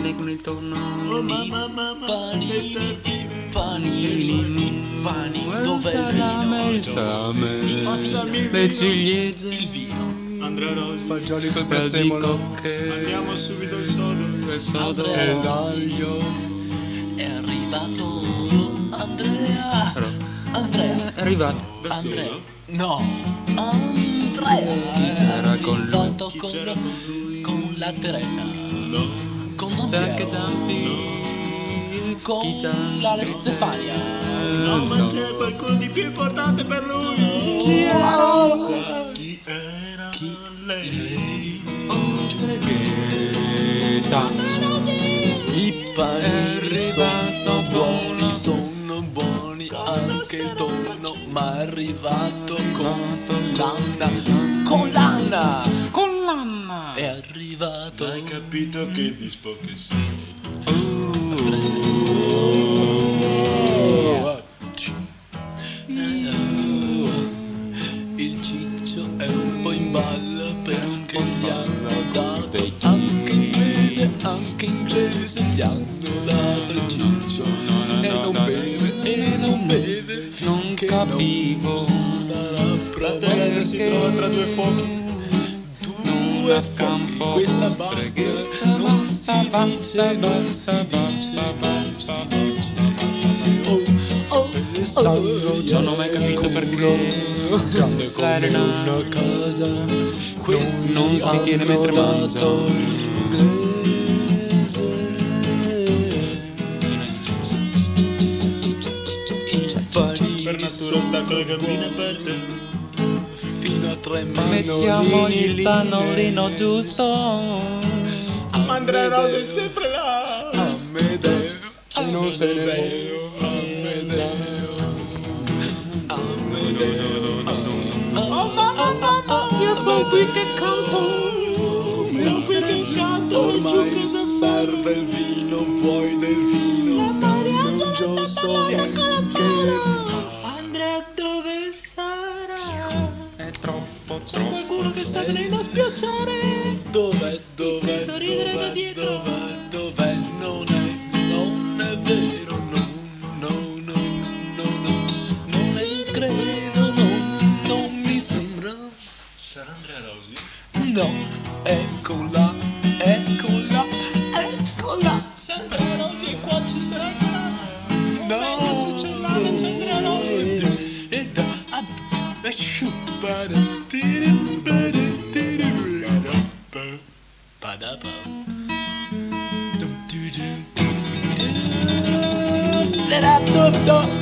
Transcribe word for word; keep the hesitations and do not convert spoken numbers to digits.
panini con il tonno. Oh mamma, mamma, panini, le i panini, i panini, dov'è il vino? Il salame, Passami il le vino. ciliegie, Il vino. Andrea Rosi, Fagioli col di prezzemolo, cocche, andiamo subito al sodo. il sodo, Andrea. l'aglio. È arrivato Andrea. Andrea. è arrivato. Da Andrea. solo? No. Andrea. Chi c'era è con lui? arrivato Chi con, c'era con lui? con la Teresa. No. Con C'era anche Giampiero. Giampi, Con chi Giampi? la Stefania. No, ma No. c'è qualcuno di più importante per lui. Chi era? Sa chi era Chi? lei? Oh, streghetta. I panini sono arrivato buoni, buono. sono buoni anche il tonno, ma è arrivato con l'Anna, con l'Anna, Con l'Anna. è arrivato. Hai capito che dispo che sei? Oh, il ciccio è un po' in balla perché gli hanno dato anche inglese, anche inglese gli hanno dato il ciccio e non beve, e non beve Non finché capivo. non sarà La Teresa si trova tra due fuochi. due a scampo, questa basta, streghetta, non basta, si basta, dice, non basta, si basta, dice, basta, non si dice. Oh, oh, oh, Non ho mai capito perché Grande come Elena una casa, questi non si tiene mentre hanno mangia. dato l'inglese. I panini Per natura sta con le gambine aperte. fino a tre Mettiamo il pannolino giusto. Ma Andrea Rosi è sempre là. Amedeo, non se ne Amedeo, Amedeo, Amedeo. Oh mamma, mamma, Io sono qui che canto. sono qui che canto giù Ormai che serve il vino, vuoi del vino? Non già so che Andrea dove sarà? È troppo, C'è troppo. qualcuno che sta venendo a spiacciare. dov'è, dov'è, Sento ridere da dov'è, dietro. dov'è, dov'è, non è, non è vero, no, no, no, no, no, non è credo, no, non mi sembra, Sarà Andrea Rosi? no, eccola, eccola, eccola, Se Andrea Rosi è qua ci sarà Andrea. no, Se c'è là non c'è Andrea Rosi. e da, a, a, sciupare, tiri, bere, tiri, bere, padapa. Dum, dum, dum, dum, dum, dum, dum, dum, dum, dum, dum,